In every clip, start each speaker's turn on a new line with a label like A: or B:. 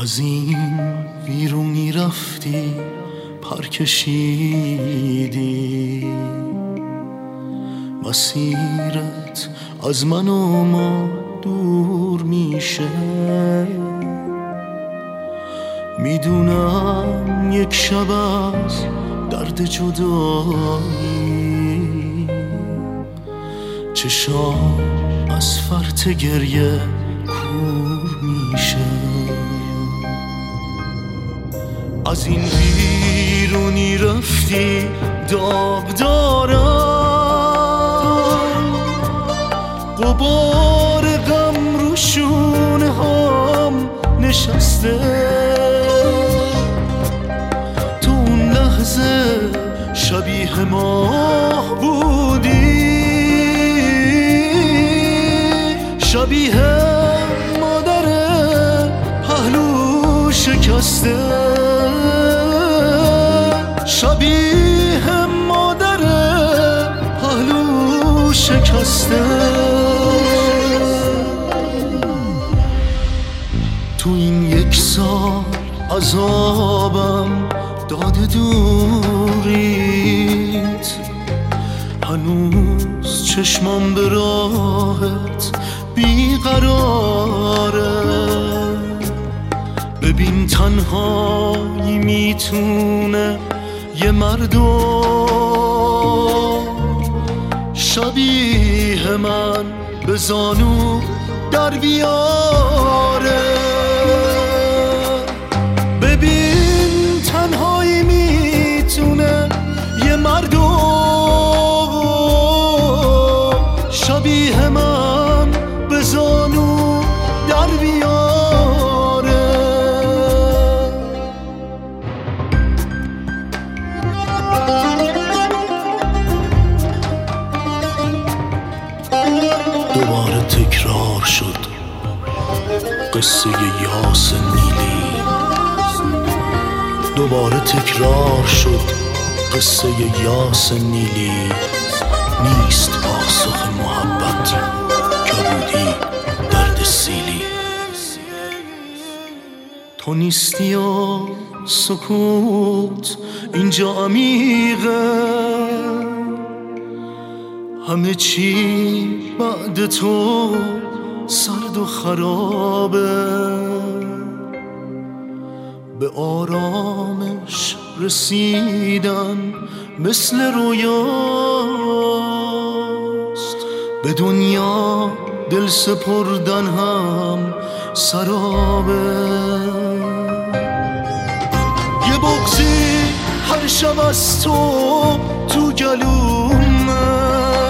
A: از این بیرونی رفتی پر کشیدی، مسیرت از من و ما دور میشه. میدونم یک شب از درد جدایی چشام از فرط گریه کور میشه. از این بیرونی رفتی داغ دارم، غبار غم رو شونه هم نشسته. تو اون لحظه شبیه ماه بودی، شبیه مادر پهلو شکسته، شبیه مادر پهلو شکسته. تو این یک سال عذابم داده دوریت، هنوز چشمام به راهت بیقراره. ببین تنهایی میتونه یه مردم شبیه من به زانو در بیاره. ببین تنهایی میتونه یه مردم شبیه من به زانو در بیاره. دوباره تکرار شد قصه یاس نیلی، دوباره تکرار شد قصه یاس نیلی. نیست پاسخ محبت کبودی درد سیلی. تو نیستی و سکوت اینجا عمیقه، همه چی بعد تو سرد و خرابه. به آرامش رسیدن مثل رویاست، به دنیا دل سپردن هم سرابه. یه بغضی هر شب از تو گلومه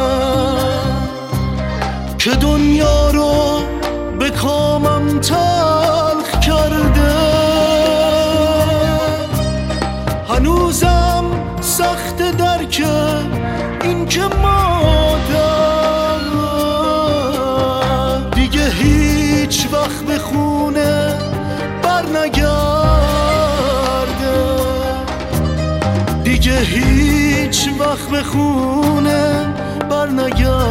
A: که دنیا رو به کامم تلخ کرده. هنوزم سخت درک این که مادر دیگه هیچ وقت به خونه بر نگرده، دیگه هیچ وقت به خونه بر نگرده.